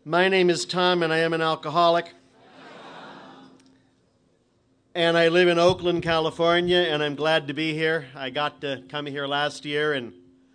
My name is Tom, and I am an alcoholic. And I live in Oakland, California, and I'm glad to be here. I got to come here last year, and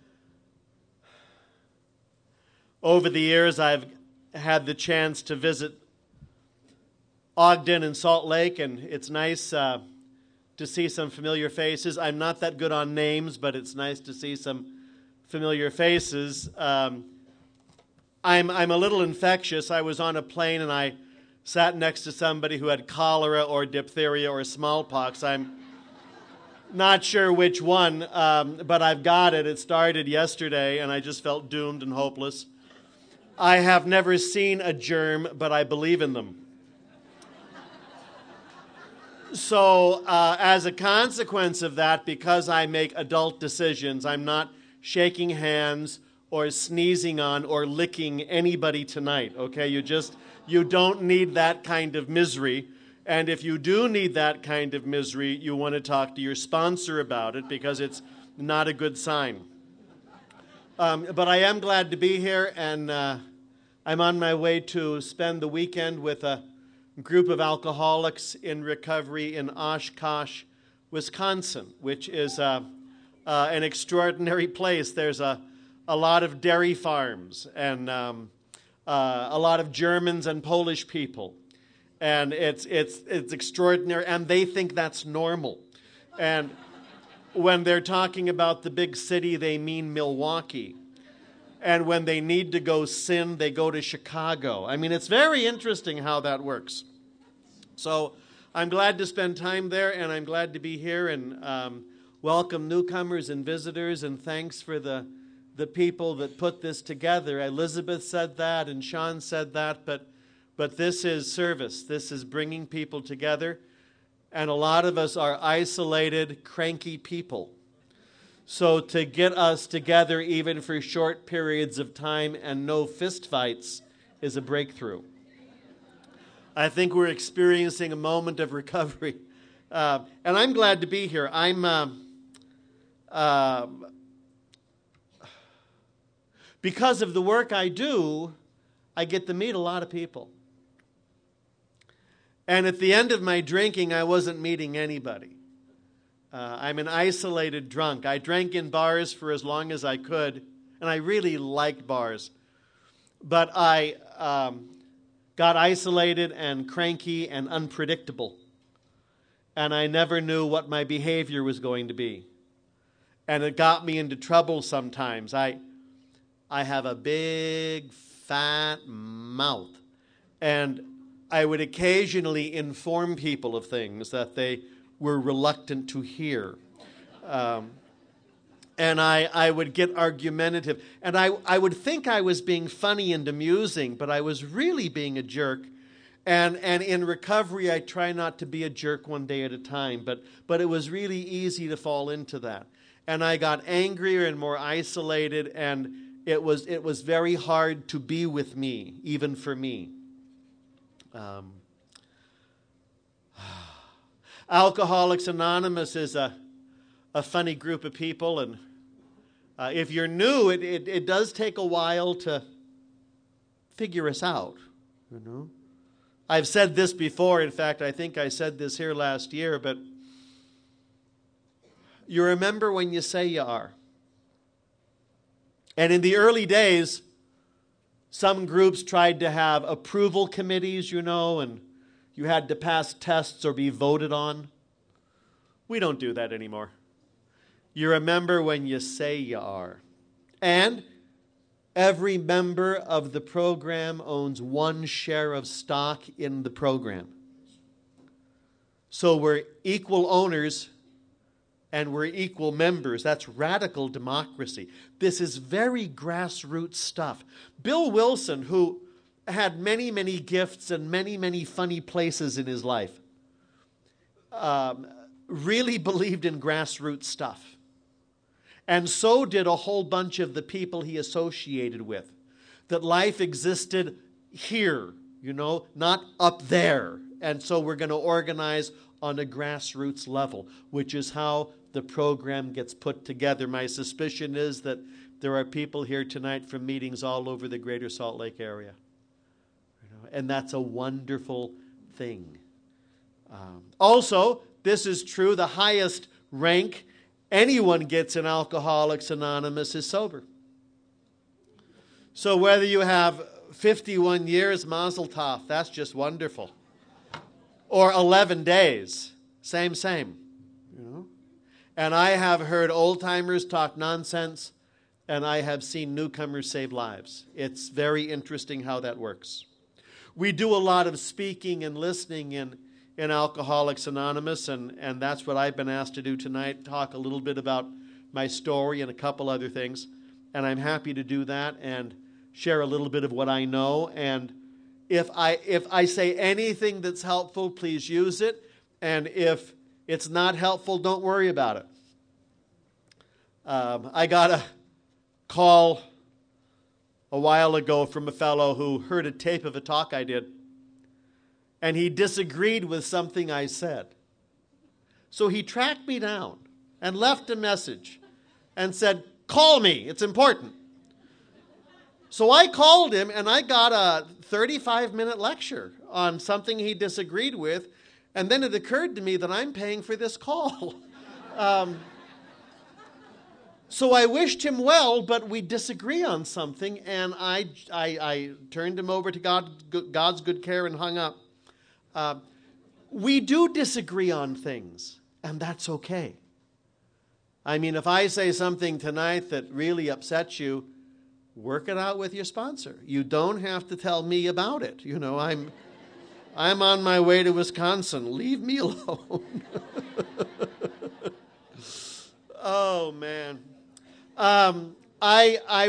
over the years I've had the chance to visit Ogden and Salt Lake, and it's nice to see some familiar faces. I'm not that good on names, but it's nice to see some familiar faces. I'm a little infectious. I was on a plane and I sat next to somebody who had cholera or diphtheria or smallpox. I'm not sure which one, but I've got it. It started yesterday and I just felt doomed and hopeless. I have never seen a germ, but I believe in them. So as a consequence of that, because I make adult decisions, I'm not shaking hands or sneezing on or licking anybody tonight, okay? You don't need that kind of misery. And if you do need that kind of misery, you want to talk to your sponsor about it because it's not a good sign. But I am glad to be here, and I'm on my way to spend the weekend with a group of alcoholics in recovery in Oshkosh, Wisconsin, which is an extraordinary place. There's a lot of dairy farms and a lot of Germans and Polish people, and it's extraordinary, and they think that's normal. And when they're talking about the big city, they mean Milwaukee. And when they need to go sin, they go to Chicago. I mean, it's very interesting how that works. So I'm glad to spend time there, and I'm glad to be here and welcome newcomers and visitors, and thanks for the people that put this together. Elizabeth said that, and Sean said that, but this is service. This is bringing people together, and a lot of us are isolated, cranky people. So to get us together even for short periods of time and no fistfights is a breakthrough. I think we're experiencing a moment of recovery. And I'm glad to be here. Because of the work I do, I get to meet a lot of people. And at the end of my drinking, I wasn't meeting anybody. I'm an isolated drunk. I drank in bars for as long as I could, and I really liked bars. But I got isolated and cranky and unpredictable. And I never knew what my behavior was going to be. And it got me into trouble sometimes. I have a big, fat mouth. And I would occasionally inform people of things that they were reluctant to hear. And I would get argumentative. And I would think I was being funny and amusing, but I was really being a jerk. And in recovery, I try not to be a jerk one day at a time. But it was really easy to fall into that. And I got angrier and more isolated, and it was very hard to be with me, even for me. Alcoholics Anonymous is a funny group of people, and if you're new, it does take a while to figure us out, you know. I've said this before. In fact, I think I said this here last year, but you remember when you say you are. And in the early days, some groups tried to have approval committees, you know, and you had to pass tests or be voted on. We don't do that anymore. You remember when you say you are. And every member of the program owns one share of stock in the program. So we're equal owners and we're equal members. That's radical democracy. This is very grassroots stuff. Bill Wilson, who had many, many gifts and many, many funny places in his life, really believed in grassroots stuff. And so did a whole bunch of the people he associated with. That life existed here, you know, not up there. And so we're going to organize on a grassroots level, which is how the program gets put together. My suspicion is that there are people here tonight from meetings all over the greater Salt Lake area. And that's a wonderful thing. Also, this is true, the highest rank anyone gets in Alcoholics Anonymous is sober. So whether you have 51 years, Mazel Tov, that's just wonderful. Or 11 days, same. You know? And I have heard old-timers talk nonsense, and I have seen newcomers save lives. It's very interesting how that works. We do a lot of speaking and listening in Alcoholics Anonymous, and that's what I've been asked to do tonight, talk a little bit about my story and a couple other things. And I'm happy to do that and share a little bit of what I know. And if I say anything that's helpful, please use it. And if it's not helpful, don't worry about it. I got a call a while ago from a fellow who heard a tape of a talk I did, and he disagreed with something I said. So he tracked me down and left a message and said, "Call me, it's important." So I called him, and I got a 35-minute lecture on something he disagreed with, and then it occurred to me that I'm paying for this call. So I wished him well, but we disagree on something, and I turned him over to God's good care and hung up. We do disagree on things, and that's okay. I mean, if I say something tonight that really upsets you, work it out with your sponsor. You don't have to tell me about it. You know, I'm on my way to Wisconsin. Leave me alone. Oh, man. I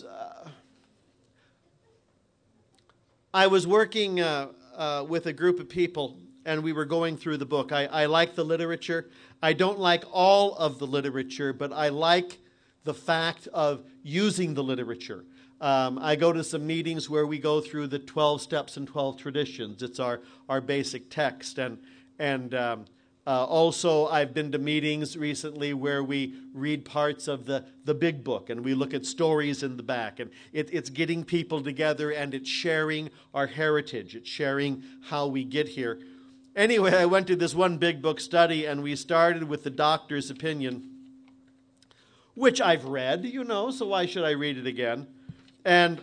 was working with a group of people, and we were going through the book. I like the literature. I don't like all of the literature, but I like the fact of using the literature. I go to some meetings where we go through the 12 steps and 12 traditions. It's our basic text. And also, I've been to meetings recently where we read parts of the big book, and we look at stories in the back. And it's getting people together, and it's sharing our heritage. It's sharing how we get here. Anyway, I went to this one big book study, and we started with the doctor's opinion, which I've read, you know, so why should I read it again? And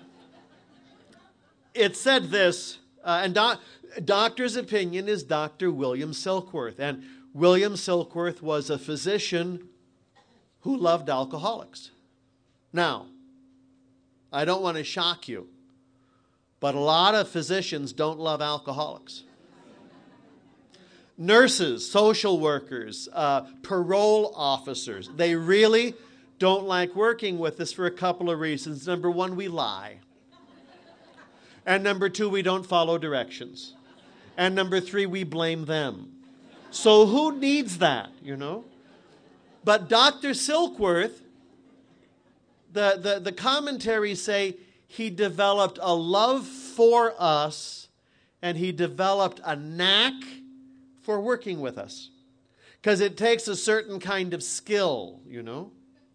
it said this, doctor's opinion is Dr. William Silkworth. And William Silkworth was a physician who loved alcoholics. Now, I don't want to shock you, but a lot of physicians don't love alcoholics. Nurses, social workers, parole officers, they really don't like working with us for a couple of reasons. Number one, we lie. And number two, we don't follow directions. And number three, we blame them. So who needs that, you know? But Dr. Silkworth, the commentaries say he developed a love for us, and he developed a knack for working with us. Because it takes a certain kind of skill, you know?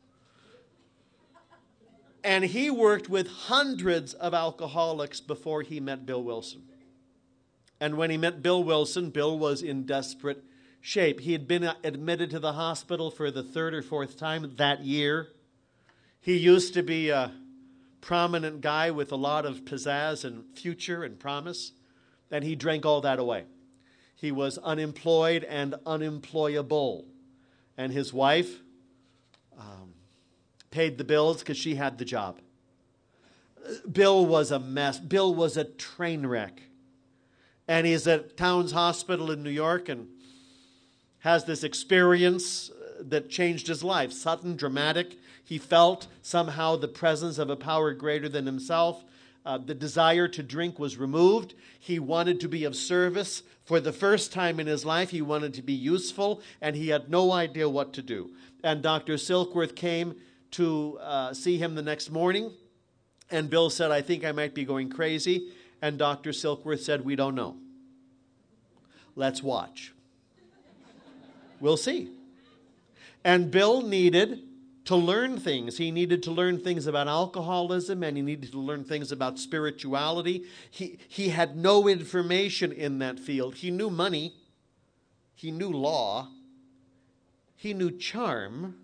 And he worked with hundreds of alcoholics before he met Bill Wilson. And when he met Bill Wilson, Bill was in desperate shape. He had been admitted to the hospital for the third or fourth time that year. He used to be a prominent guy with a lot of pizzazz and future and promise, and he drank all that away. He was unemployed and unemployable. And his wife paid the bills because she had the job. Bill was a mess. Bill was a train wreck. And he's at Towns Hospital in New York and has this experience that changed his life. Sudden, dramatic. He felt somehow the presence of a power greater than himself. The desire to drink was removed. He wanted to be of service. For the first time in his life, he wanted to be useful, and he had no idea what to do. And Dr. Silkworth came to see him the next morning, and Bill said, "I think I might be going crazy." And Dr. Silkworth said, "We don't know. Let's watch. We'll see." And Bill needed to learn things. He needed to learn things about alcoholism, and he needed to learn things about spirituality. He had no information in that field. He knew money. He knew law. He knew charm,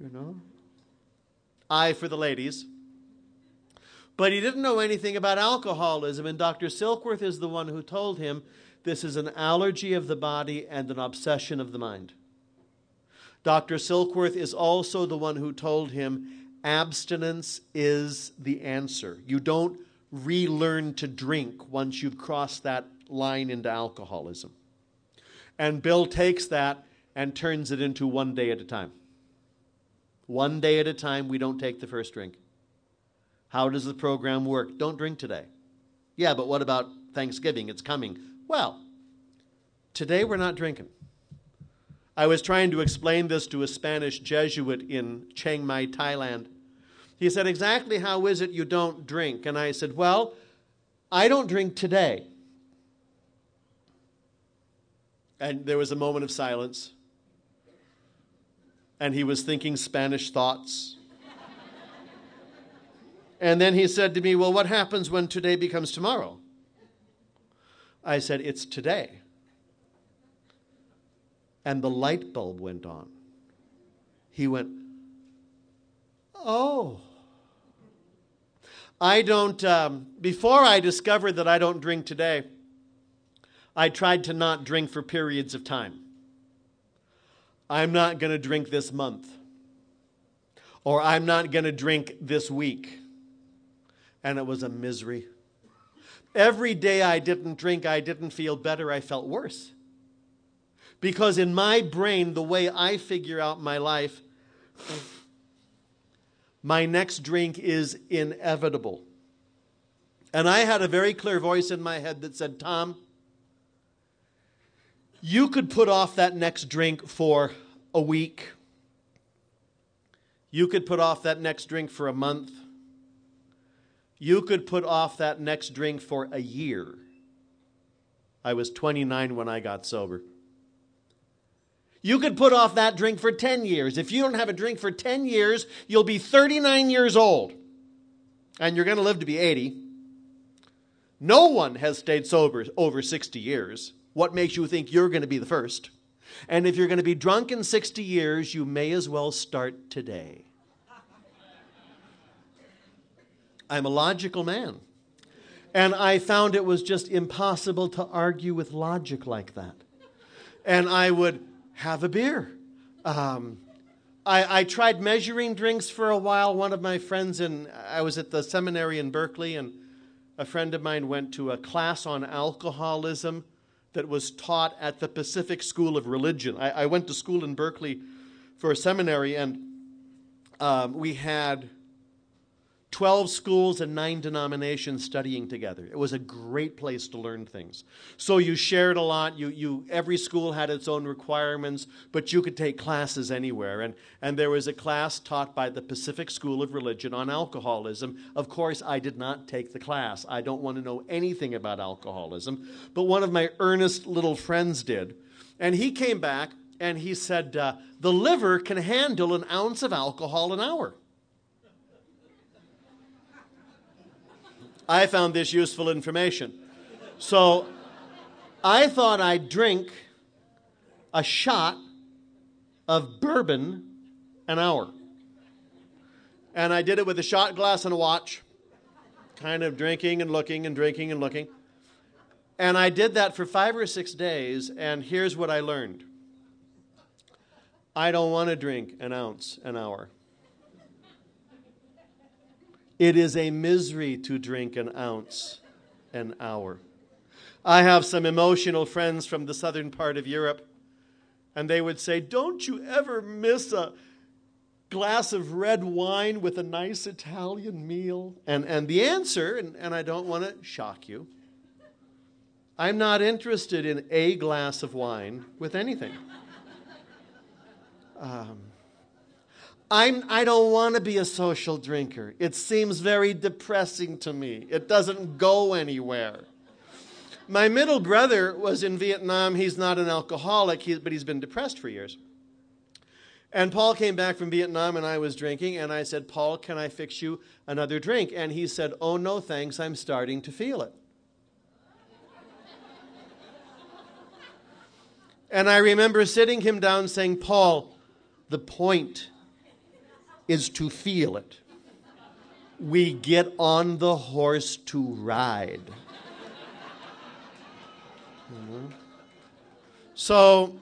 eye for the ladies. But he didn't know anything about alcoholism, and Dr. Silkworth is the one who told him this is an allergy of the body and an obsession of the mind. Dr. Silkworth is also the one who told him abstinence is the answer. You don't relearn to drink once you've crossed that line into alcoholism. And Bill takes that and turns it into one day at a time. One day at a time, we don't take the first drink. How does the program work? Don't drink today. Yeah, but what about Thanksgiving? It's coming. Well, today we're not drinking. I was trying to explain this to a Spanish Jesuit in Chiang Mai, Thailand. He said, exactly how is it you don't drink? And I said, well, I don't drink today. And there was a moment of silence. And he was thinking Spanish thoughts. And then he said to me, well, what happens when today becomes tomorrow? I said, it's today. And the light bulb went on. He went, oh. I don't, before I discovered that I don't drink today, I tried to not drink for periods of time. I'm not going to drink this month. Or I'm not going to drink this week. And it was a misery. Every day I didn't drink, I didn't feel better, I felt worse. Because in my brain, the way I figure out my life, my next drink is inevitable. And I had a very clear voice in my head that said, Tom, you could put off that next drink for a week. You could put off that next drink for a month. You could put off that next drink for a year. I was 29 when I got sober. You could put off that drink for 10 years. If you don't have a drink for 10 years, you'll be 39 years old. And you're going to live to be 80. No one has stayed sober over 60 years. What makes you think you're going to be the first? And if you're going to be drunk in 60 years, you may as well start today. I'm a logical man. And I found it was just impossible to argue with logic like that. And I would have a beer. I tried measuring drinks for a while. One of my friends, I was at the seminary in Berkeley, and a friend of mine went to a class on alcoholism that was taught at the Pacific School of Religion. I went to school in Berkeley for a seminary, and we had 12 schools and 9 denominations studying together. It was a great place to learn things. So you shared a lot. Every school had its own requirements, but you could take classes anywhere. And there was a class taught by the Pacific School of Religion on alcoholism. Of course, I did not take the class. I don't want to know anything about alcoholism. But one of my earnest little friends did. And he came back and he said, the liver can handle an ounce of alcohol an hour. I found this useful information. So I thought I'd drink a shot of bourbon an hour. And I did it with a shot glass and a watch, kind of drinking and looking and drinking and looking. And I did that for 5 or 6 days, and here's what I learned. I don't want to drink an ounce an hour. It is a misery to drink an ounce an hour. I have some emotional friends from the southern part of Europe, and they would say, don't you ever miss a glass of red wine with a nice Italian meal? And the answer, and I don't want to shock you, I'm not interested in a glass of wine with anything. I don't want to be a social drinker. It seems very depressing to me. It doesn't go anywhere. My middle brother was in Vietnam. He's not an alcoholic, but he's been depressed for years. And Paul came back from Vietnam, and I was drinking, and I said, Paul, can I fix you another drink? And he said, oh, no, thanks, I'm starting to feel it. And I remember sitting him down saying, Paul, the point is to feel it. We get on the horse to ride. Mm-hmm. So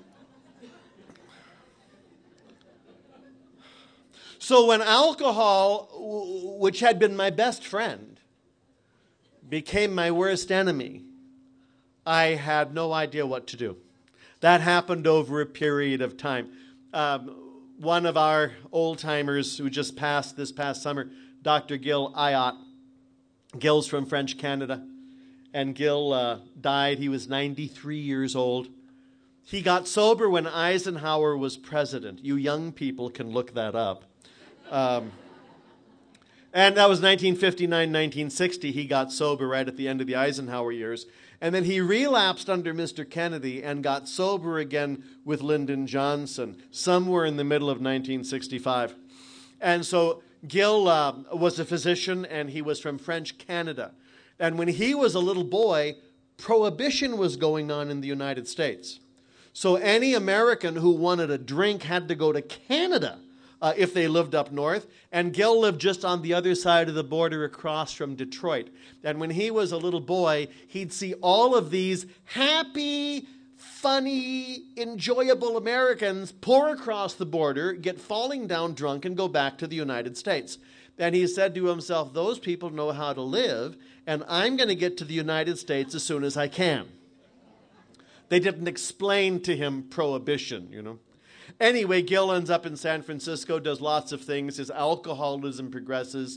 when alcohol, which had been my best friend, became my worst enemy, I had no idea what to do. That happened over a period of time. One of our old-timers who just passed this past summer, Dr. Gil Ayat. Gil's from French Canada. And Gil died. He was 93 years old. He got sober when Eisenhower was president. You young people can look that up. And that was 1959, 1960. He got sober right at the end of the Eisenhower years. And then he relapsed under Mr. Kennedy and got sober again with Lyndon Johnson somewhere in the middle of 1965. And so Gil was a physician, and he was from French Canada. And when he was a little boy, prohibition was going on in the United States. So any American who wanted a drink had to go to Canada if they lived up north. And Gil lived just on the other side of the border across from Detroit. And when he was a little boy, he'd see all of these happy, funny, enjoyable Americans pour across the border, get falling down drunk, and go back to the United States. And he said to himself, those people know how to live, and I'm going to get to the United States as soon as I can. They didn't explain to him prohibition, you know. Anyway, Gil ends up in San Francisco, does lots of things. His alcoholism progresses,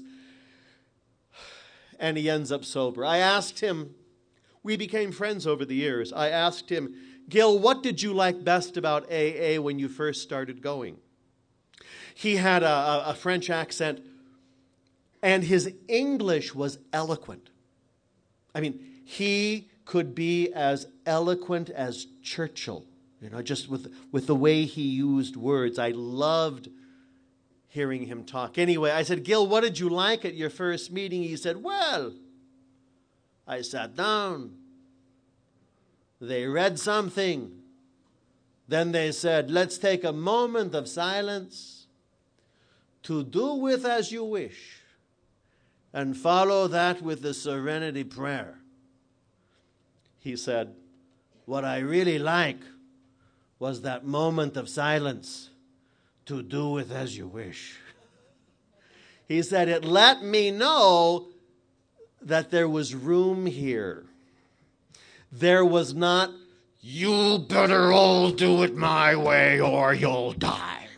and he ends up sober. I asked him, we became friends over the years. I asked him, Gil, what did you like best about AA when you first started going? He had a French accent, and his English was eloquent. I mean, he could be as eloquent as Churchill. You know, just with the way he used words. I loved hearing him talk. Anyway, I said, Gil, what did you like at your first meeting? He said, well, I sat down. They read something. Then they said, let's take a moment of silence to do with as you wish and follow that with the serenity prayer. He said, what I really like was that moment of silence to do with as you wish. He said, it let me know that there was room here. There was not, you better all do it my way or you'll die.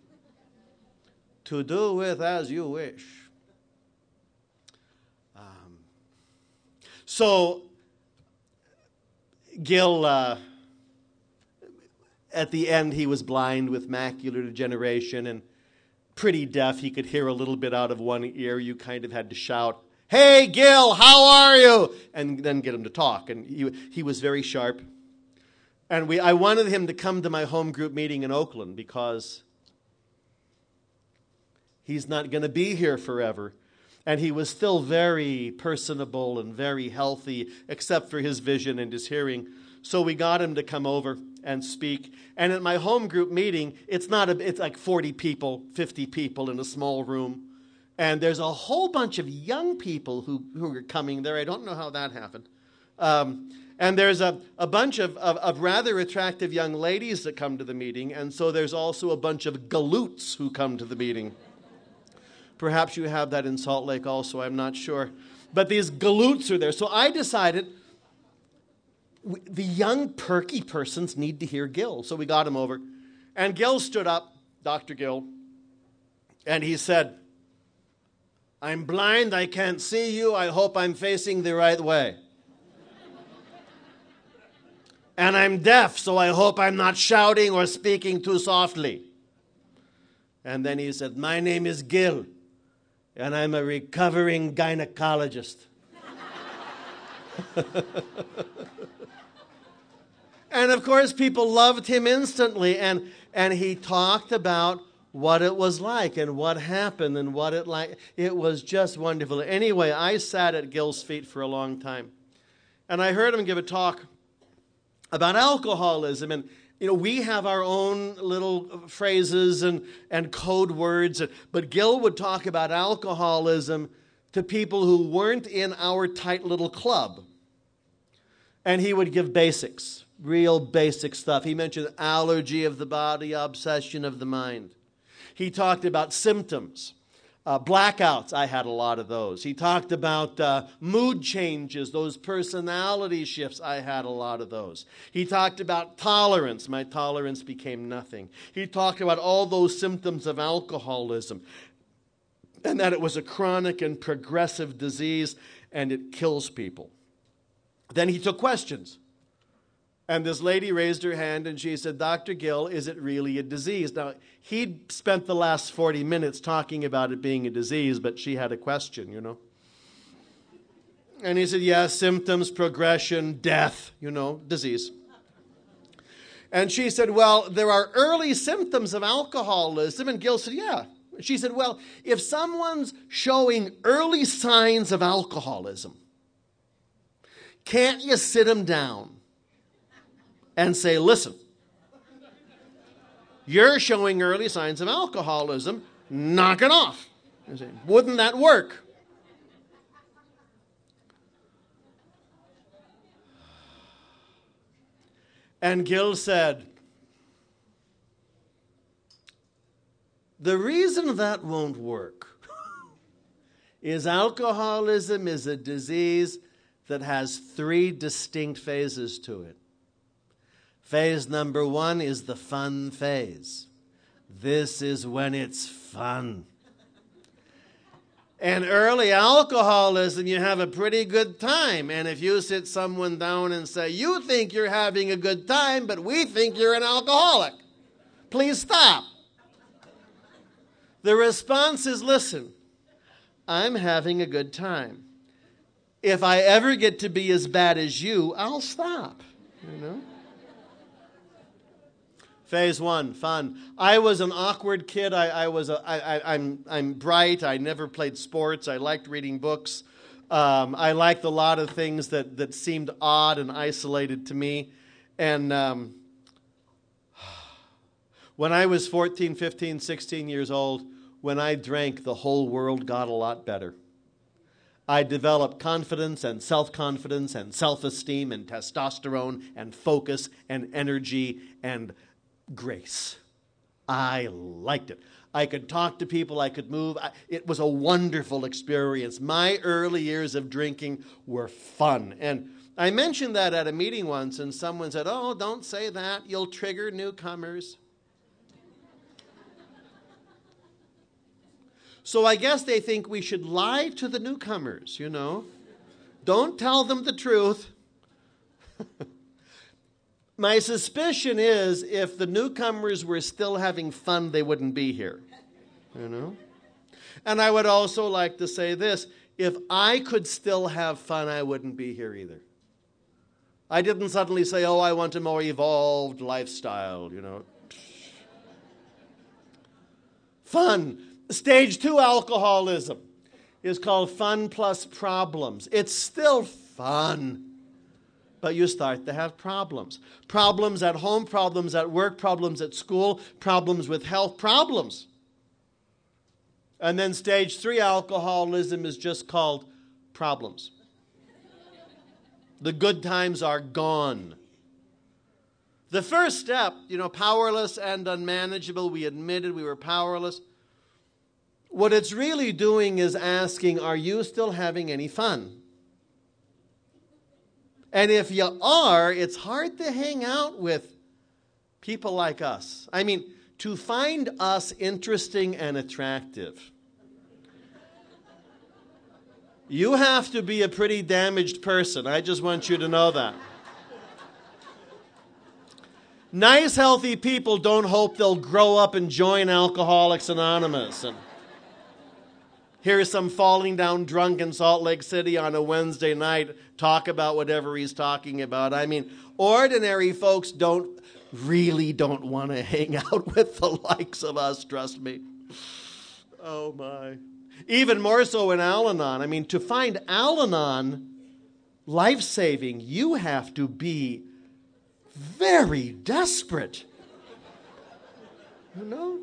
To do with as you wish. So Gil, at the end, he was blind with macular degeneration and pretty deaf. He could hear a little bit out of one ear. You kind of had to shout, hey, Gil, how are you? And then get him to talk. And he was very sharp. And I wanted him to come to my home group meeting in Oakland because he's not going to be here forever. And he was still very personable and very healthy, except for his vision and his hearing. So we got him to come over and speak. And at my home group meeting, it's like 40 people, 50 people in a small room. And there's a whole bunch of young people who are coming there. I don't know how that happened. And there's a bunch of rather attractive young ladies that come to the meeting. And so there's also a bunch of galoots who come to the meeting. Perhaps you have that in Salt Lake also, I'm not sure. But these galoots are there. So I decided the young, perky persons need to hear Gil. So we got him over. And Gil stood up, Dr. Gil, and he said, I'm blind, I can't see you, I hope I'm facing the right way. And I'm deaf, so I hope I'm not shouting or speaking too softly. And then he said, my name is Gil, and I'm a recovering gynecologist. And of course, people loved him instantly, and he talked about what it was like and what happened and what it like. It was just wonderful. Anyway, I sat at Gil's feet for a long time. And I heard him give a talk about alcoholism. And, we have our own little phrases and code words. But Gil would talk about alcoholism to people who weren't in our tight little club. And he would give basics, real basic stuff. He mentioned allergy of the body, obsession of the mind. He talked about symptoms, blackouts. I had a lot of those. He talked about mood changes, those personality shifts. I had a lot of those. He talked about tolerance. My tolerance became nothing. He talked about all those symptoms of alcoholism and that it was a chronic and progressive disease and it kills people. Then he took questions. And this lady raised her hand and she said, Dr. Gil, is it really a disease? Now, he'd spent the last 40 minutes talking about it being a disease, but she had a question, And he said, yes, symptoms, progression, death, disease. And she said, well, there are early symptoms of alcoholism. And Gil said, yeah. She said, well, if someone's showing early signs of alcoholism, can't you sit them down and say, listen, you're showing early signs of alcoholism, knock it off. I say, wouldn't that work? And Gil said, the reason that won't work is alcoholism is a disease that has 3 distinct phases to it. Phase number 1 is the fun phase. This is when it's fun. And early alcoholism, you have a pretty good time. And if you sit someone down and say, you think you're having a good time, but we think you're an alcoholic, please stop. The response is, listen, I'm having a good time. If I ever get to be as bad as you, I'll stop, Phase 1, fun. I was an awkward kid. I'm bright. I never played sports. I liked reading books. I liked a lot of things that seemed odd and isolated to me. And when I was 14, 15, 16 years old, when I drank, the whole world got a lot better. I developed confidence and self-confidence and self-esteem and testosterone and focus and energy and grace. I liked it. I could talk to people. I could move. It was a wonderful experience. My early years of drinking were fun. And I mentioned that at a meeting once, and someone said, oh, don't say that. You'll trigger newcomers. So I guess they think we should lie to the newcomers, Don't tell them the truth. My suspicion is if the newcomers were still having fun, they wouldn't be here, And I would also like to say this. If I could still have fun, I wouldn't be here either. I didn't suddenly say, oh, I want a more evolved lifestyle, Fun. Stage 2 alcoholism is called fun plus problems. It's still fun, but you start to have problems. Problems at home, problems at work, problems at school, problems with health, problems. And then stage 3 alcoholism is just called problems. The good times are gone. The first step, powerless and unmanageable, we admitted we were powerless. What it's really doing is asking, are you still having any fun? And if you are, it's hard to hang out with people like us. I mean, to find us interesting and attractive, you have to be a pretty damaged person. I just want you to know that. Nice, healthy people don't hope they'll grow up and join Alcoholics Anonymous. And here's some falling down drunk in Salt Lake City on a Wednesday night talk about whatever he's talking about. I mean, ordinary folks don't really don't want to hang out with the likes of us, trust me. Oh, my. Even more so in Al-Anon. I mean, to find Al-Anon life-saving, you have to be very desperate. You know?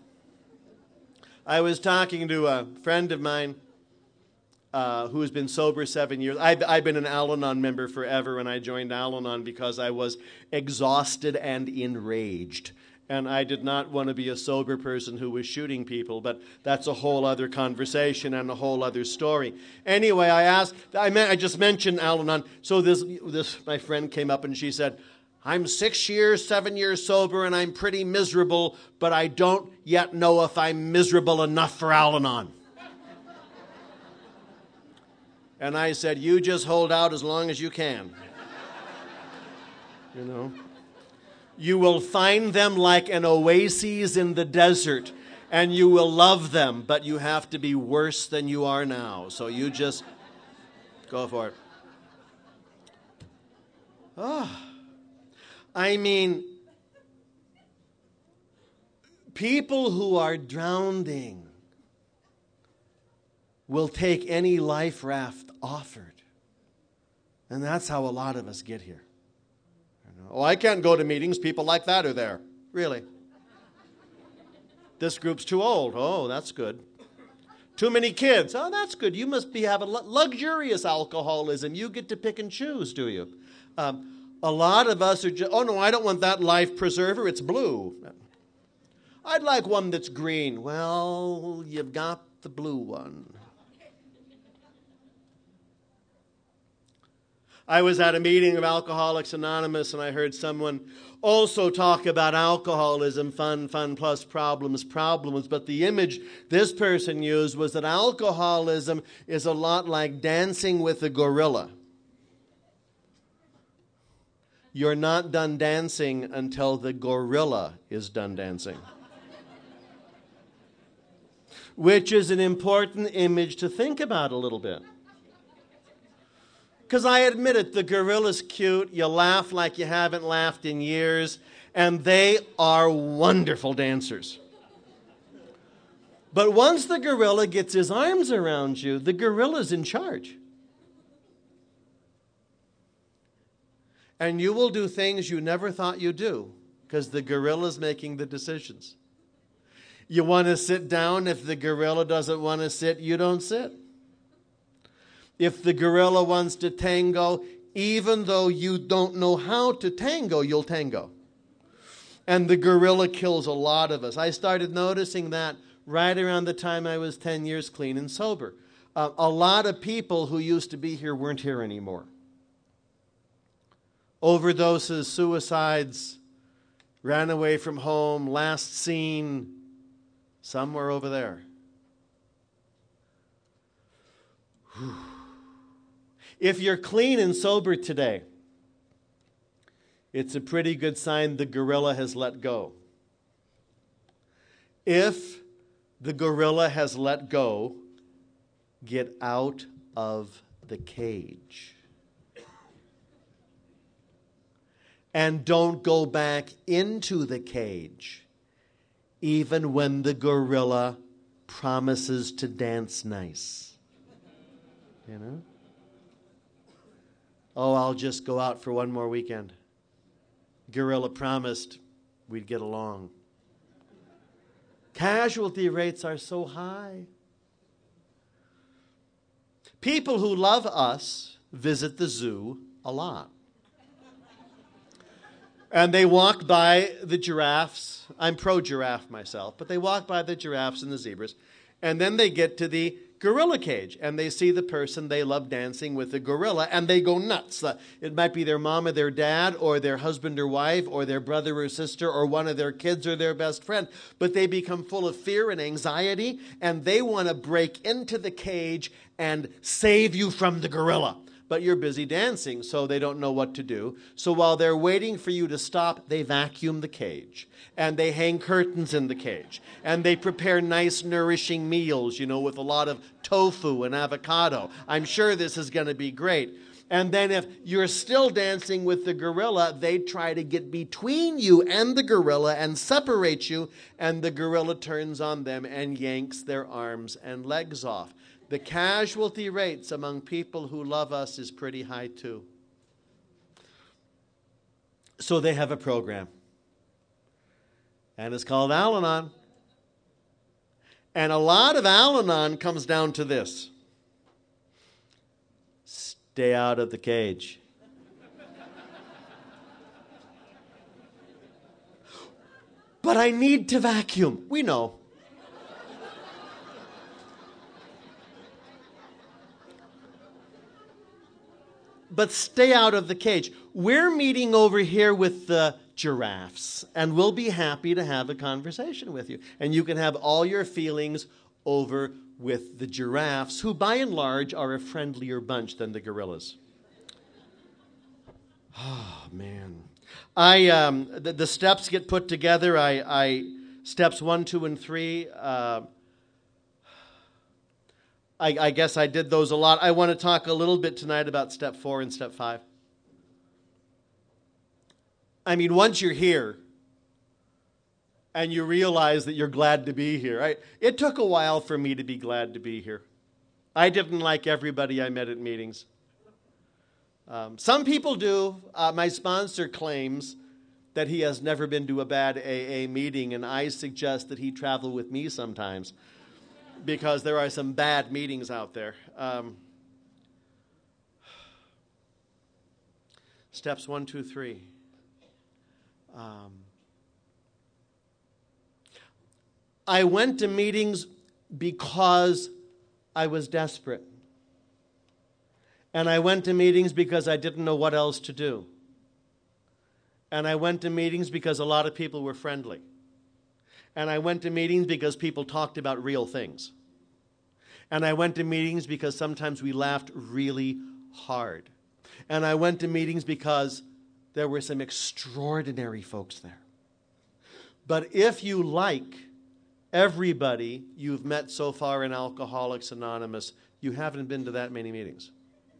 I was talking to a friend of mine who has been sober 7 years. I've been an Al-Anon member forever, and I joined Al-Anon because I was exhausted and enraged. And I did not want to be a sober person who was shooting people, but that's a whole other conversation and a whole other story. Anyway, I just mentioned Al-Anon. So this my friend came up and she said, I'm 7 years sober, and I'm pretty miserable, but I don't yet know if I'm miserable enough for Al-Anon. And I said, you just hold out as long as you can. You know? You will find them like an oasis in the desert, and you will love them, but you have to be worse than you are now. So you just go for it. Oh. I mean, people who are drowning will take any life raft offered. And that's how a lot of us get here. Oh, I can't go to meetings. People like that are there. Really? This group's too old. Oh, that's good. Too many kids. Oh, that's good. You must have a luxurious alcoholism. You get to pick and choose, do you? A lot of us are just, oh, no, I don't want that life preserver. It's blue. I'd like one that's green. Well, you've got the blue one. I was at a meeting of Alcoholics Anonymous, and I heard someone also talk about alcoholism, fun plus problems. But the image this person used was that alcoholism is a lot like dancing with a gorilla. You're not done dancing until the gorilla is done dancing. Which is an important image to think about a little bit. Because I admit it, the gorilla's cute. You laugh like you haven't laughed in years. And they are wonderful dancers. But once the gorilla gets his arms around you, the gorilla's in charge. And you will do things you never thought you'd do because the gorilla's making the decisions. You want to sit down. If the gorilla doesn't want to sit, you don't sit. If the gorilla wants to tango, even though you don't know how to tango, you'll tango. And the gorilla kills a lot of us. I started noticing that right around the time I was 10 years clean and sober. A lot of people who used to be here weren't here anymore. Overdoses, suicides, ran away from home, last seen somewhere over there. Whew. If you're clean and sober today, it's a pretty good sign the gorilla has let go. If the gorilla has let go, get out of the cage. And don't go back into the cage, even when the gorilla promises to dance nice. You know? Oh, I'll just go out for one more weekend. Gorilla promised we'd get along. Casualty rates are so high. People who love us visit the zoo a lot. And they walk by the giraffes. I'm pro-giraffe myself, but they walk by the giraffes and the zebras. And then they get to the gorilla cage, and they see the person they love dancing with the gorilla, and they go nuts. It might be their mom or their dad or their husband or wife or their brother or sister or one of their kids or their best friend, but they become full of fear and anxiety, and they want to break into the cage and save you from the gorilla. But you're busy dancing, so they don't know what to do. So while they're waiting for you to stop, they vacuum the cage. And they hang curtains in the cage. And they prepare nice, nourishing meals, with a lot of tofu and avocado. I'm sure this is going to be great. And then if you're still dancing with the gorilla, they try to get between you and the gorilla and separate you, and the gorilla turns on them and yanks their arms and legs off. The casualty rates among people who love us is pretty high too. So they have a program. And it's called Al-Anon. And a lot of Al-Anon comes down to this. Stay out of the cage. But I need to vacuum. We know. But stay out of the cage. We're meeting over here with the giraffes, and we'll be happy to have a conversation with you. And you can have all your feelings over with the giraffes, who by and large are a friendlier bunch than the gorillas. Oh, man. The steps get put together. Steps 1, 2, and 3. I guess I did those a lot. I want to talk a little bit tonight about step 4 and step 5. I mean, once you're here and you realize that you're glad to be here, it took a while for me to be glad to be here. I didn't like everybody I met at meetings. Some people do. My sponsor claims that he has never been to a bad AA meeting, and I suggest that he travel with me sometimes, because there are some bad meetings out there. Steps 1, 2, 3. I went to meetings because I was desperate. And I went to meetings because I didn't know what else to do. And I went to meetings because a lot of people were friendly. And I went to meetings because people talked about real things. And I went to meetings because sometimes we laughed really hard. And I went to meetings because there were some extraordinary folks there. But if you like everybody you've met so far in Alcoholics Anonymous, you haven't been to that many meetings.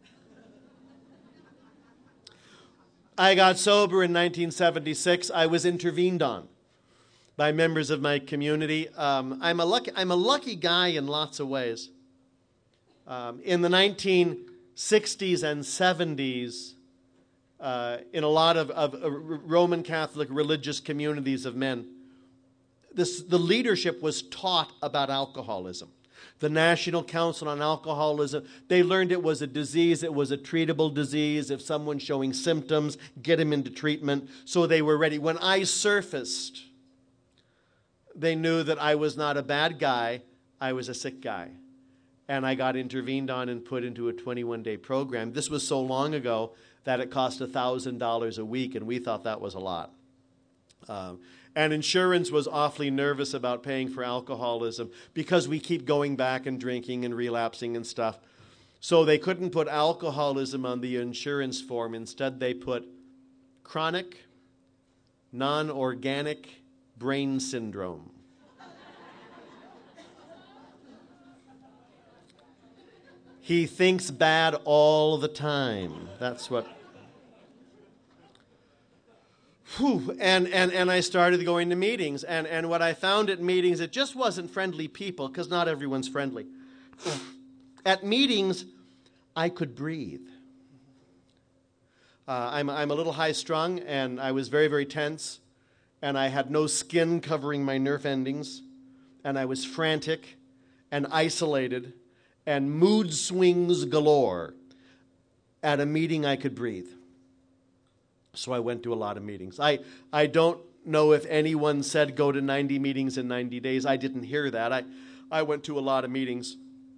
I got sober in 1976. I was intervened on by members of my community. I'm a lucky guy in lots of ways. In the 1960s and 70s, in a lot of Roman Catholic religious communities of men, the leadership was taught about alcoholism. The National Council on Alcoholism, they learned it was a disease, it was a treatable disease. If someone's showing symptoms, get them into treatment. So they were ready. When I surfaced, they knew that I was not a bad guy, I was a sick guy. And I got intervened on and put into a 21-day program. This was so long ago that it cost $1,000 a week, and we thought that was a lot. And insurance was awfully nervous about paying for alcoholism because we keep going back and drinking and relapsing and stuff. So they couldn't put alcoholism on the insurance form. Instead, they put chronic, non-organic brain syndrome. He thinks bad all the time. That's what... And I started going to meetings. And what I found at meetings, it just wasn't friendly people, because not everyone's friendly. At meetings, I could breathe. I'm a little high-strung, and I was very, very tense. And I had no skin covering my nerve endings. And I was frantic and isolated and mood swings galore. At a meeting, I could breathe. So I went to a lot of meetings. I don't know if anyone said go to 90 meetings in 90 days. I didn't hear that. I went to a lot of meetings.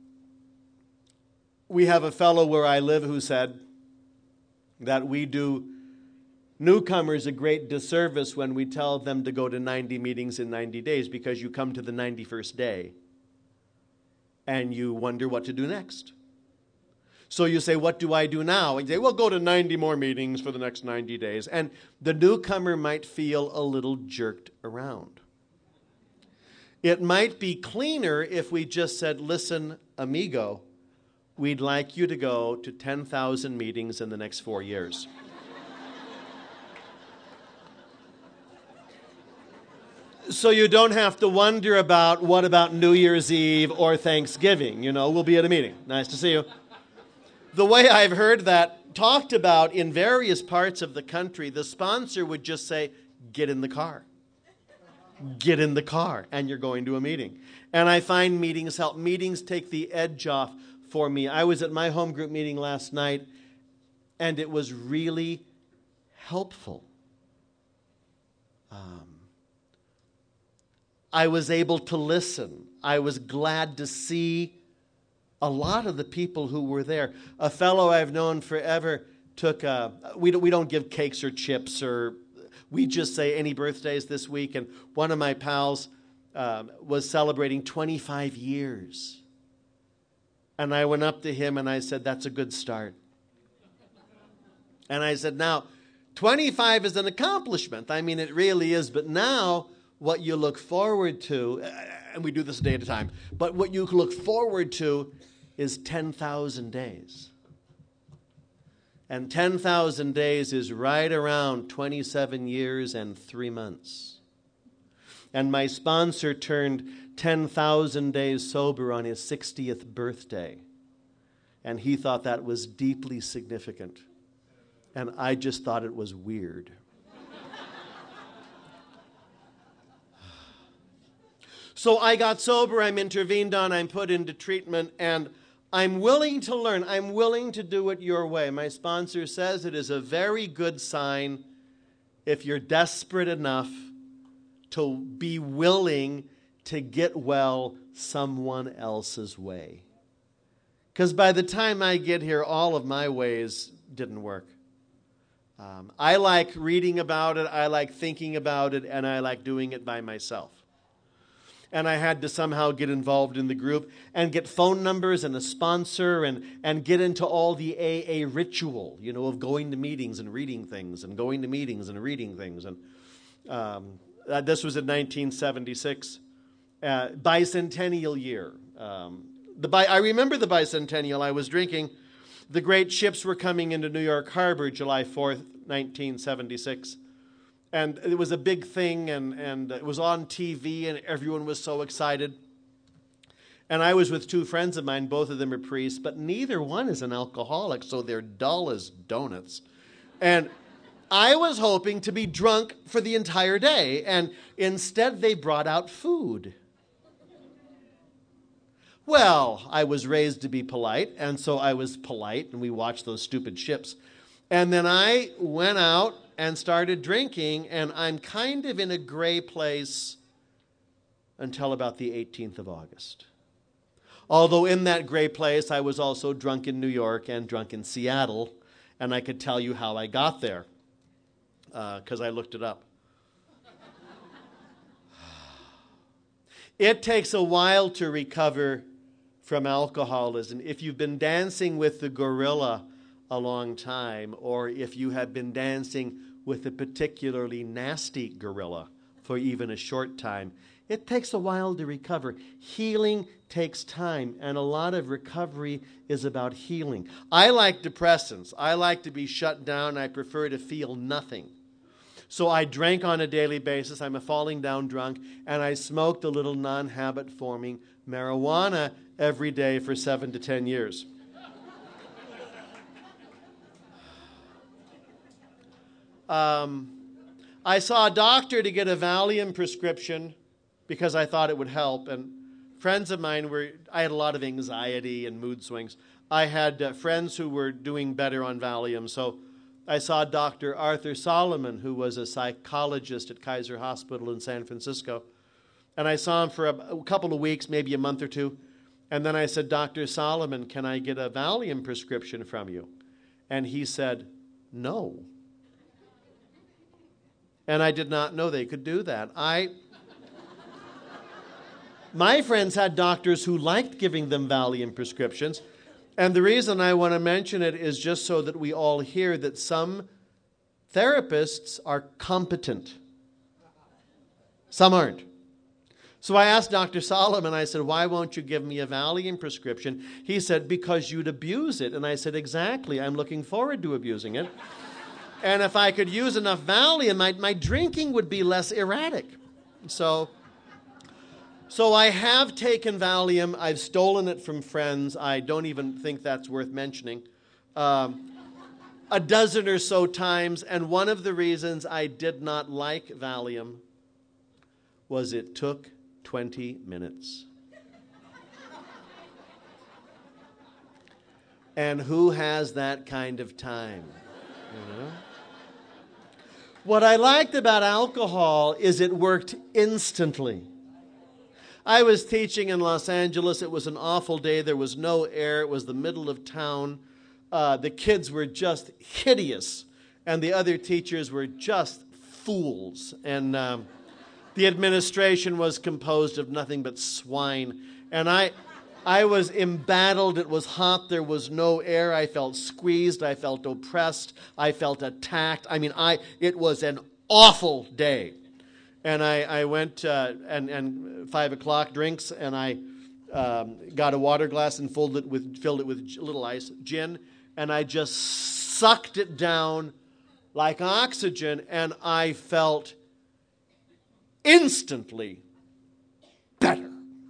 We have a fellow where I live who said that we do newcomers a great disservice when we tell them to go to 90 meetings in 90 days, because you come to the 91st day and you wonder what to do next. So you say, what do I do now? And you say, well, go to 90 more meetings for the next 90 days. And the newcomer might feel a little jerked around. It might be cleaner if we just said, listen, amigo, we'd like you to go to 10,000 meetings in the next 4 years. So you don't have to wonder about what about New Year's Eve or Thanksgiving. We'll be at a meeting. Nice to see you. The way I've heard that talked about in various parts of the country, the sponsor would just say, get in the car. Get in the car, and you're going to a meeting. And I find meetings help. Meetings take the edge off for me. I was at my home group meeting last night, and it was really helpful. I was able to listen. I was glad to see a lot of the people who were there. A fellow I've known forever took we don't give cakes or chips, or we just say any birthdays this week. And one of my pals was celebrating 25 years. And I went up to him and I said, that's a good start. And I said, now, 25 is an accomplishment. I mean, it really is. But now, what you look forward to, and we do this a day at a time, but what you look forward to is 10,000 days. And 10,000 days is right around 27 years and 3 months. And my sponsor turned 10,000 days sober on his 60th birthday. And he thought that was deeply significant. And I just thought it was weird. So I got sober, I'm intervened on, I'm put into treatment, and I'm willing to learn. I'm willing to do it your way. My sponsor says it is a very good sign if you're desperate enough to be willing to get well someone else's way. Because by the time I get here, all of my ways didn't work. I like reading about it, I like thinking about it, and I like doing it by myself. And I had to somehow get involved in the group and get phone numbers and a sponsor and get into all the AA ritual, of going to meetings and reading things and going to meetings and reading things. And this was in 1976, bicentennial year. I remember the bicentennial. I was drinking. The great ships were coming into New York Harbor July 4th, 1976. And it was a big thing, and it was on TV, and everyone was so excited. And I was with two friends of mine, both of them are priests, but neither one is an alcoholic, so they're dull as donuts. And I was hoping to be drunk for the entire day, and instead they brought out food. Well, I was raised to be polite, and so I was polite, and we watched those stupid ships. And then I went out and started drinking, and I'm kind of in a gray place until about the 18th of August. Although in that gray place, I was also drunk in New York and drunk in Seattle, and I could tell you how I got there, because I looked it up. It takes a while to recover from alcoholism. If you've been dancing with the gorilla a long time, or if you have been dancing with a particularly nasty gorilla for even a short time, it takes a while to recover. Healing takes time, and a lot of recovery is about healing. I like depressants. I like to be shut down. I prefer to feel nothing. So I drank on a daily basis. I'm a falling down drunk, and I smoked a little non-habit-forming marijuana every day for 7 to 10 years. I saw a doctor to get a Valium prescription because I thought it would help. And friends of mine I had a lot of anxiety and mood swings. I had friends who were doing better on Valium. So I saw Dr. Arthur Solomon, who was a psychologist at Kaiser Hospital in San Francisco. And I saw him for a couple of weeks, maybe a month or two. And then I said, Dr. Solomon, can I get a Valium prescription from you? And he said, no. And I did not know they could do that. My friends had doctors who liked giving them Valium prescriptions. And the reason I want to mention it is just so that we all hear that some therapists are competent. Some aren't. So I asked Dr. Solomon, I said, why won't you give me a Valium prescription? He said, because you'd abuse it. And I said, exactly, I'm looking forward to abusing it. And if I could use enough Valium, my drinking would be less erratic. So I have taken Valium. I've stolen it from friends. I don't even think that's worth mentioning. A dozen or so times. And one of the reasons I did not like Valium was it took 20 minutes. And who has that kind of time? You know? What I liked about alcohol is it worked instantly. I was teaching in Los Angeles. It was an awful day. There was no air. It was the middle of town. The kids were just hideous, and the other teachers were just fools. And the administration was composed of nothing but swine. And I was embattled. It was hot. There was no air. I felt squeezed. I felt oppressed. I felt attacked. It was an awful day. And I went and 5 o'clock drinks, and I got a water glass and filled it with a little ice, gin, and I just sucked it down like oxygen, and I felt instantly better.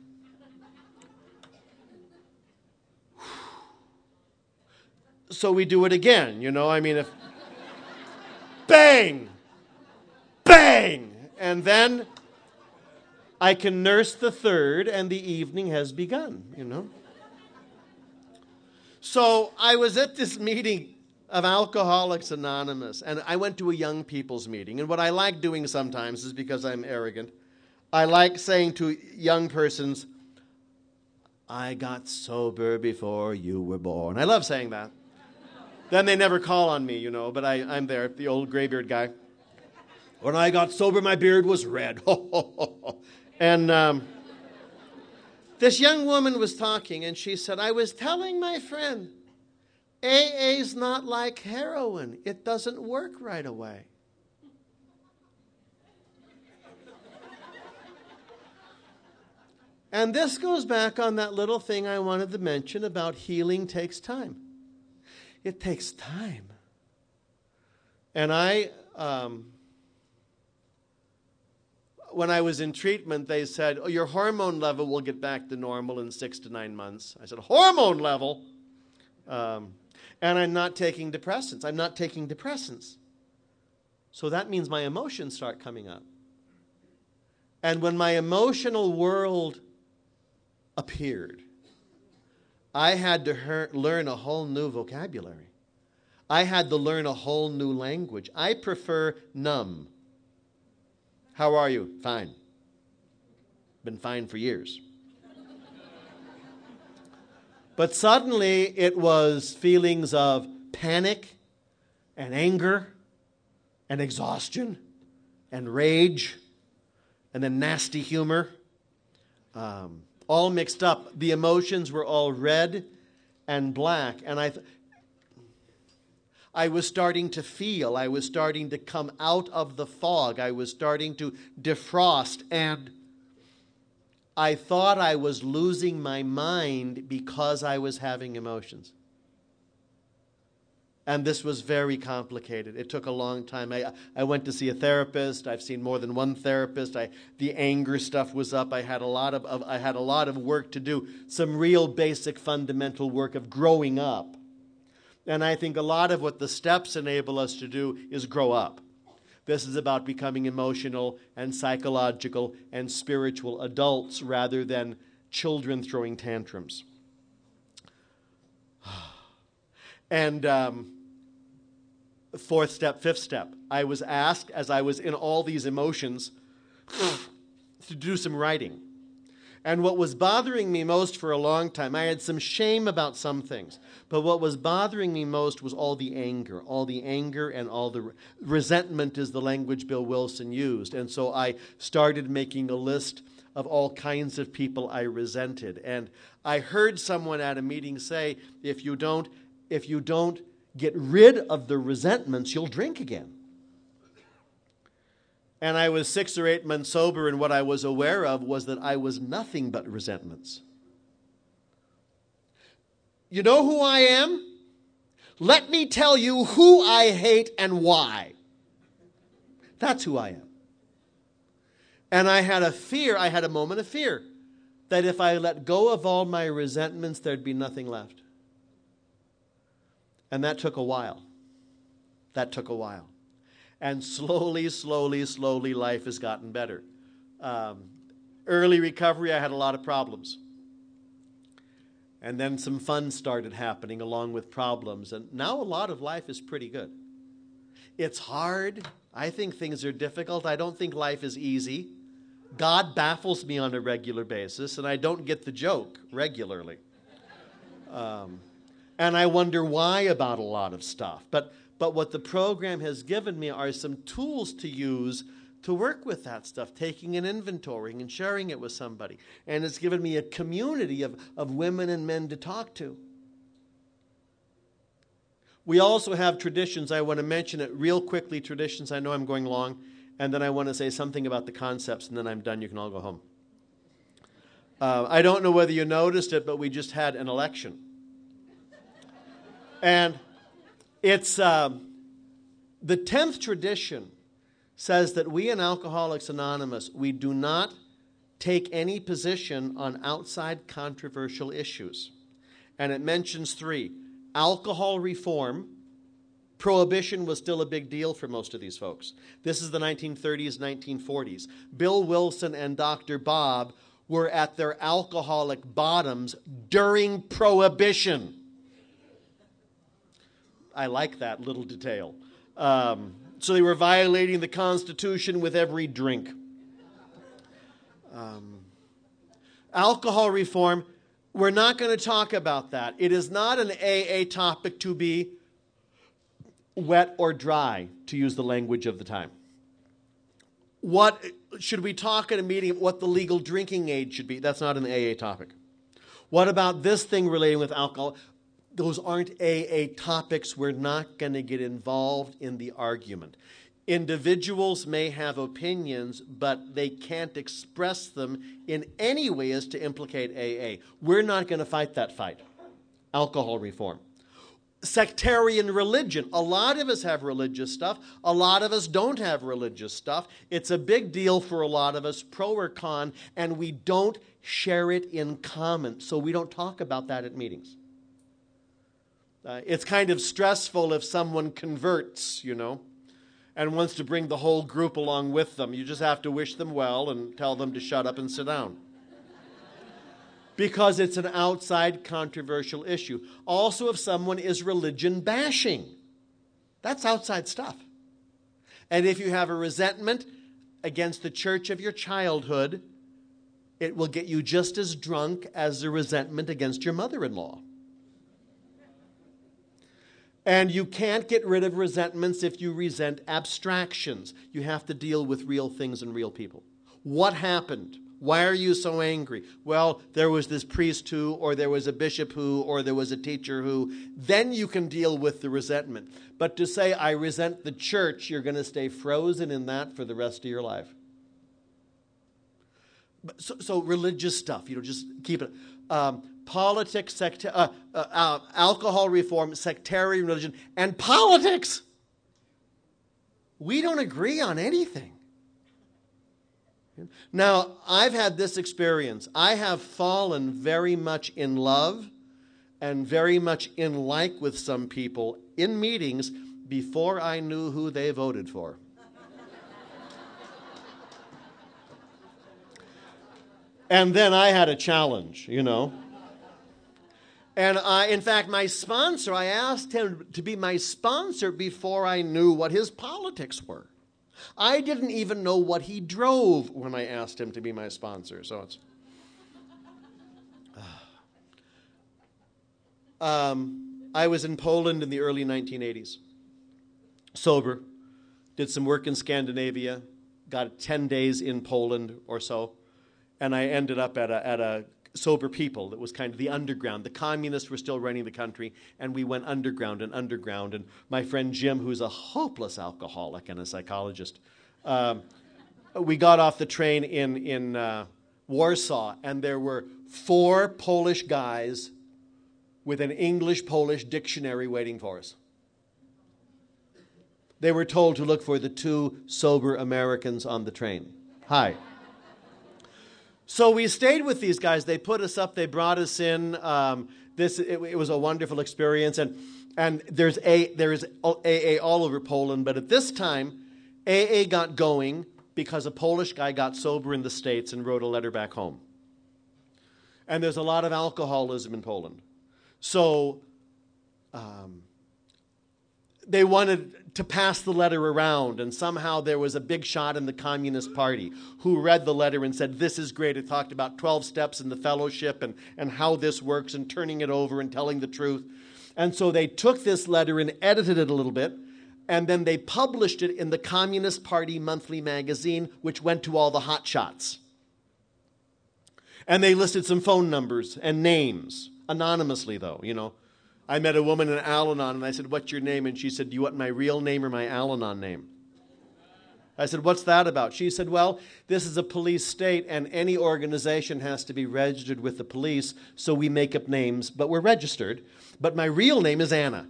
So we do it again, if bang, bang, and then I can nurse the third, and the evening has begun, So I was at this meeting of Alcoholics Anonymous, and I went to a young people's meeting, and what I like doing sometimes is because I'm arrogant. I like saying to young persons, I got sober before you were born. I love saying that. Then they never call on me, but I'm there, the old graybeard guy. When I got sober, my beard was red. And this young woman was talking, and she said, I was telling my friend, AA's not like heroin. It doesn't work right away. And this goes back on that little thing I wanted to mention about healing takes time. It takes time. And when I was in treatment, they said, your hormone level will get back to normal in 6 to 9 months. I said, hormone level? And I'm not taking depressants. I'm not taking depressants. So that means my emotions start coming up. And when my emotional world appeared, I had to learn a whole new vocabulary. I had to learn a whole new language. I prefer numb. How are you? Fine. Been fine for years. But suddenly it was feelings of panic and anger and exhaustion and rage and then nasty humor. All mixed up. The emotions were all red and black. And I was starting to feel. I was starting to come out of the fog. I was starting to defrost. And I thought I was losing my mind because I was having emotions. And this was very complicated. It took a long time. I went to see a therapist. I've seen more than one therapist. The anger stuff was up. I had a lot of work to do. Some real basic fundamental work of growing up. And I think a lot of what the steps enable us to do is grow up. This is about becoming emotional and psychological and spiritual adults rather than children throwing tantrums. And fourth step, fifth step. I was asked, as I was in all these emotions, to do some writing. And what was bothering me most for a long time, I had some shame about some things, but what was bothering me most was all the anger and all the resentment is the language Bill Wilson used. And so I started making a list of all kinds of people I resented. And I heard someone at a meeting say, if you don't get rid of the resentments, you'll drink again. And I was 6 or 8 months sober, and what I was aware of was that I was nothing but resentments. You know who I am? Let me tell you who I hate and why. That's who I am. And I had a moment of fear, that if I let go of all my resentments, there'd be nothing left. And that took a while. And slowly, life has gotten better. Early recovery, I had a lot of problems. And then some fun started happening along with problems. And now a lot of life is pretty good. It's hard. I think things are difficult. I don't think life is easy. God baffles me on a regular basis, and I don't get the joke regularly. And I wonder why about a lot of stuff. But what the program has given me are some tools to use to work with that stuff, taking an inventory and sharing it with somebody. And it's given me a community of women and men to talk to. We also have traditions. I want to mention it real quickly, traditions. I know I'm going long. And then I want to say something about the concepts, and then I'm done. You can all go home. I don't know whether you noticed it, but we just had an election. And it's the 10th tradition says that we in Alcoholics Anonymous, we do not take any position on outside controversial issues. And it mentions 3. Alcohol reform. Prohibition was still a big deal for most of these folks. This is the 1930s, 1940s. Bill Wilson and Dr. Bob were at their alcoholic bottoms during Prohibition. I like that little detail. So they were violating the Constitution with every drink. Alcohol reform, we're not going to talk about that. It is not an AA topic to be wet or dry, to use the language of the time. What should we talk at a meeting, what the legal drinking age should be? That's not an AA topic. What about this thing relating with alcohol? Those aren't AA topics. We're not going to get involved in the argument. Individuals may have opinions, but they can't express them in any way as to implicate AA. We're not going to fight that fight. Alcohol reform. Sectarian religion. A lot of us have religious stuff. A lot of us don't have religious stuff. It's a big deal for a lot of us, pro or con, and we don't share it in common. So we don't talk about that at meetings. It's kind of stressful if someone converts, and wants to bring the whole group along with them. You just have to wish them well and tell them to shut up and sit down. Because it's an outside controversial issue. Also, if someone is religion bashing, that's outside stuff. And if you have a resentment against the church of your childhood, it will get you just as drunk as the resentment against your mother-in-law. And you can't get rid of resentments if you resent abstractions. You have to deal with real things and real people. What happened? Why are you so angry? Well, there was this priest who, or there was a bishop who, or there was a teacher who. Then you can deal with the resentment. But to say, I resent the church, you're going to stay frozen in that for the rest of your life. So religious stuff, just keep it. Politics, alcohol reform, sectarian religion, and politics. We don't agree on anything. Now, I've had this experience. I have fallen very much in love and very much in like with some people in meetings before I knew who they voted for. And then I had a challenge, And in fact, my sponsor, I asked him to be my sponsor before I knew what his politics were. I didn't even know what he drove when I asked him to be my sponsor. So it's. I was in Poland in the early 1980s. Sober. Did some work in Scandinavia. Got 10 days in Poland or so. And I ended up at a Sober People that was kind of the underground. The communists were still running the country, and we went underground. And my friend Jim, who's a hopeless alcoholic and a psychologist, we got off the train in Warsaw, and there were 4 Polish guys with an English-Polish dictionary waiting for us. They were told to look for the 2 sober Americans on the train. Hi. So we stayed with these guys. They put us up. They brought us in. It was a wonderful experience. And there is AA all over Poland. But at this time, AA got going because a Polish guy got sober in the States and wrote a letter back home. And there's a lot of alcoholism in Poland. So they wanted to pass the letter around, and somehow there was a big shot in the Communist Party who read the letter and said, this is great. It talked about 12 steps in the fellowship and how this works and turning it over and telling the truth. And so they took this letter and edited it a little bit, and then they published it in the Communist Party monthly magazine, which went to all the hotshots. And they listed some phone numbers and names, anonymously though, you know. I met a woman in Al-Anon, and I said, what's your name? And she said, do you want my real name or my Al-Anon name? I said, what's that about? She said, well, this is a police state, and any organization has to be registered with the police, so we make up names, but we're registered. But my real name is Anna.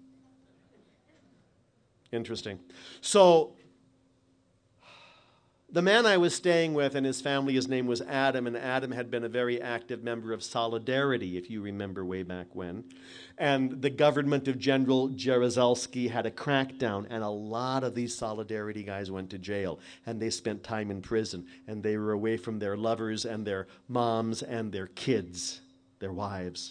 Interesting. So the man I was staying with and his family, his name was Adam, and Adam had been a very active member of Solidarity, if you remember way back when. And the government of General Jaruzelski had a crackdown, and a lot of these Solidarity guys went to jail, and they spent time in prison, and they were away from their lovers and their moms and their kids, their wives.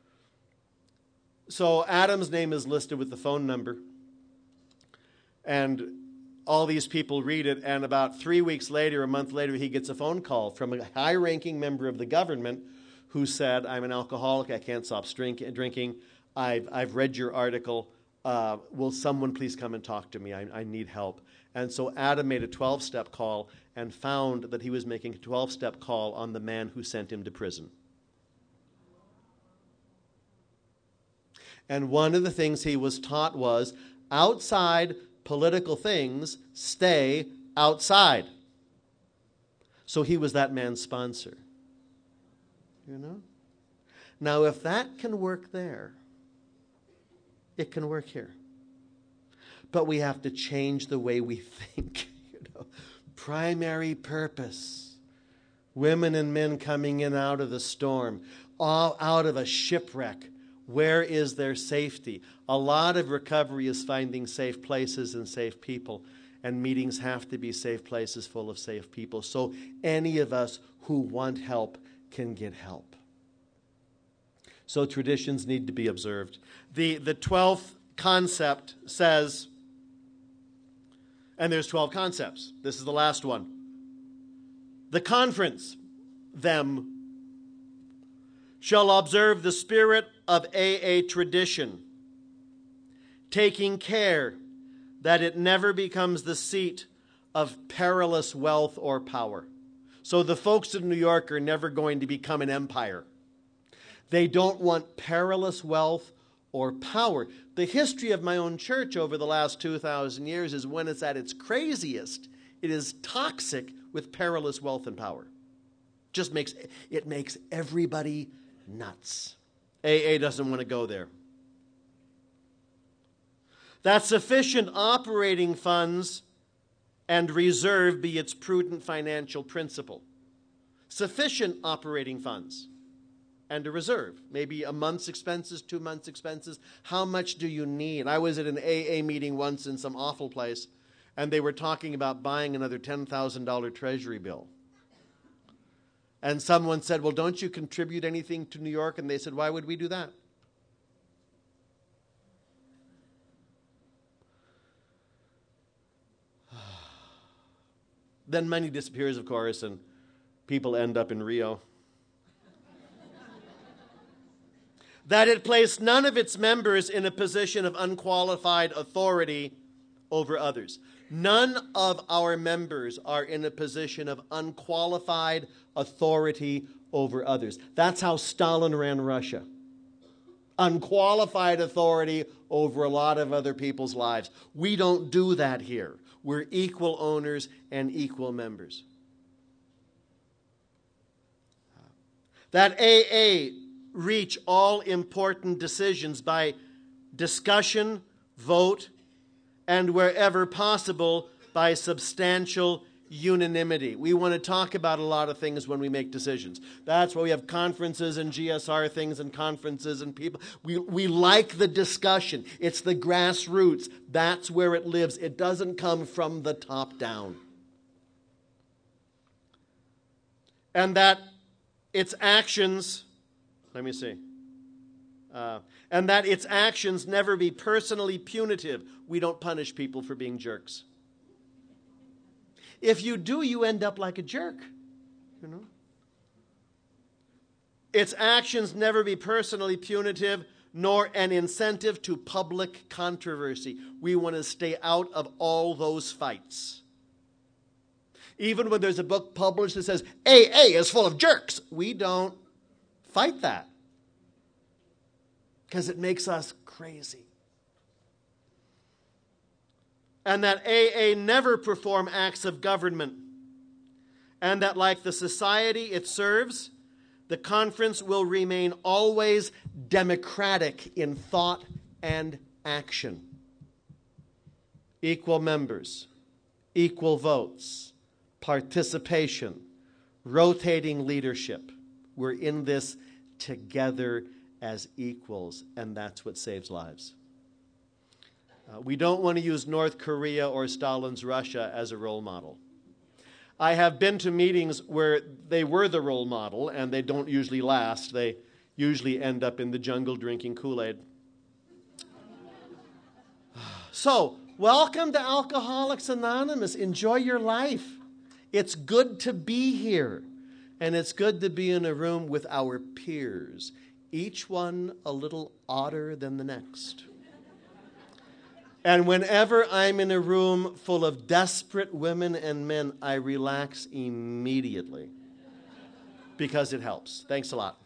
So Adam's name is listed with the phone number, and all these people read it, and about 3 weeks later, a month later, he gets a phone call from a high-ranking member of the government who said, I'm an alcoholic, I can't stop drinking, I've read your article, will someone please come and talk to me, I need help. And so Adam made a 12-step call and found that he was making a 12-step call on the man who sent him to prison. And one of the things he was taught was, outside political things, stay outside. So he was that man's sponsor. You know? Now, if that can work there, it can work here. But we have to change the way we think. You know? Primary purpose. Women and men coming in out of the storm, all out of a shipwreck. Where is their safety? A lot of recovery is finding safe places and safe people, and meetings have to be safe places full of safe people. So any of us who want help can get help. So traditions need to be observed. The 12th concept says, and there's 12 concepts. This is the last one. The conference, them, shall observe the spirit of AA tradition, taking care that it never becomes the seat of perilous wealth or power. So the folks in New York are never going to become an empire. They don't want perilous wealth or power. The history of my own church over the last 2,000 years is when it's at its craziest, it is toxic with perilous wealth and power. It makes everybody nuts. AA doesn't want to go there. That sufficient operating funds and reserve be its prudent financial principle. Sufficient operating funds and a reserve. Maybe a month's expenses, 2 months' expenses. How much do you need? I was at an AA meeting once in some awful place, and they were talking about buying another $10,000 treasury bill. And someone said, well, don't you contribute anything to New York? And they said, why would we do that? Then money disappears, of course, and people end up in Rio. That it placed none of its members in a position of unqualified authority over others. None of our members are in a position of unqualified authority over others. That's how Stalin ran Russia. Unqualified authority over a lot of other people's lives. We don't do that here. We're equal owners and equal members. That AA reach all important decisions by discussion, vote, and wherever possible by substantial unanimity. We want to talk about a lot of things when we make decisions. That's why we have conferences and GSR things and conferences and people. We like the discussion. It's the grassroots. That's where it lives. It doesn't come from the top down. And that its actions, and that its actions never be personally punitive. We don't punish people for being jerks. If you do, you end up like a jerk, you know. Its actions never be personally punitive, nor an incentive to public controversy. We want to stay out of all those fights. Even when there's a book published that says, AA is full of jerks, we don't fight that. Because it makes us crazy. And that AA never perform acts of government. And that like the society it serves, the conference will remain always democratic in thought and action. Equal members, equal votes, participation, rotating leadership. We're in this together as equals, and that's what saves lives. We don't want to use North Korea or Stalin's Russia as a role model. I have been to meetings where they were the role model, and they don't usually last. They usually end up in the jungle drinking Kool-Aid. So, welcome to Alcoholics Anonymous. Enjoy your life. It's good to be here, and it's good to be in a room with our peers, each one a little odder than the next. And whenever I'm in a room full of desperate women and men, I relax immediately because it helps. Thanks a lot.